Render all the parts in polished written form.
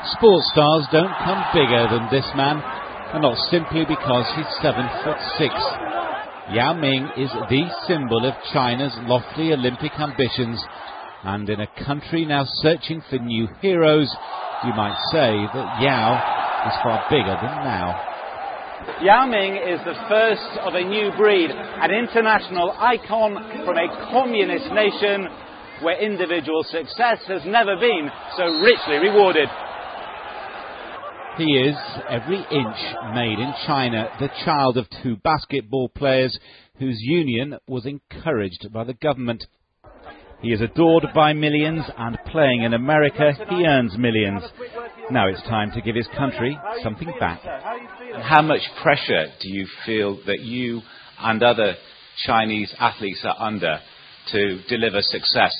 Sports stars don't come bigger than this man, and not simply because he's 7'6". Yao Ming is the symbol of China's lofty Olympic ambitions, and in a country now searching for new heroes, you might say that Yao is far bigger than now. Yao Ming is the first of a new breed, an international icon from a communist nation where individual success has never been so richly rewarded. He is, every inch, made in China, the child of two basketball players whose union was encouraged by the government. He is adored by millions, and playing in America, he earns millions. Now it's time to give his country something back. How much pressure do you feel that you and other Chinese athletes are under to deliver success?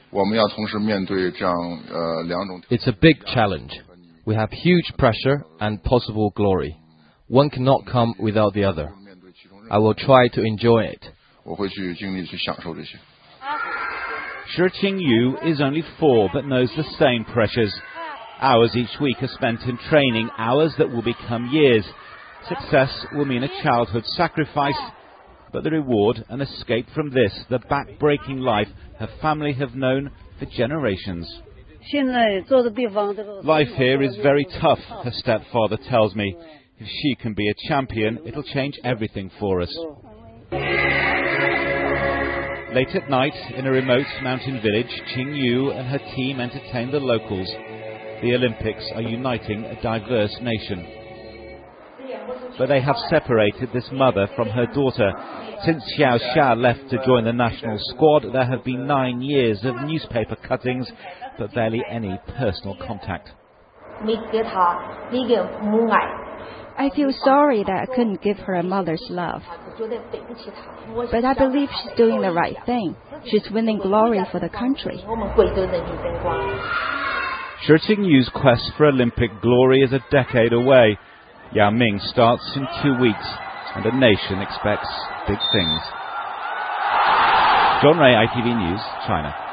It's a big challenge. We have huge pressure and possible glory. One cannot come without the other. I will try to enjoy it. Shi Qingyu is only 4 but knows the same pressures. Hours each week are spent in training, hours that will become years. Success will mean a childhood sacrifice, but the reward, an escape from this, the back-breaking life her family have known for generations. Life here is very tough, her stepfather tells me. If she can be a champion, it'll change everything for us. Late at night, in a remote mountain village, Qingyu and her team entertain the locals. The Olympics are uniting a diverse nation. But they have separated this mother from her daughter. Since Xiao Xia left to join the national squad, there have been 9 years of newspaper cuttings, but barely any personal contact. I feel sorry that I couldn't give her a mother's love. But I believe she's doing the right thing. She's winning glory for the country. Shi Qingyu's quest for Olympic glory is a decade away. Yao Ming starts in 2 weeks, and a nation expects big things. John Ray, ITV News, China.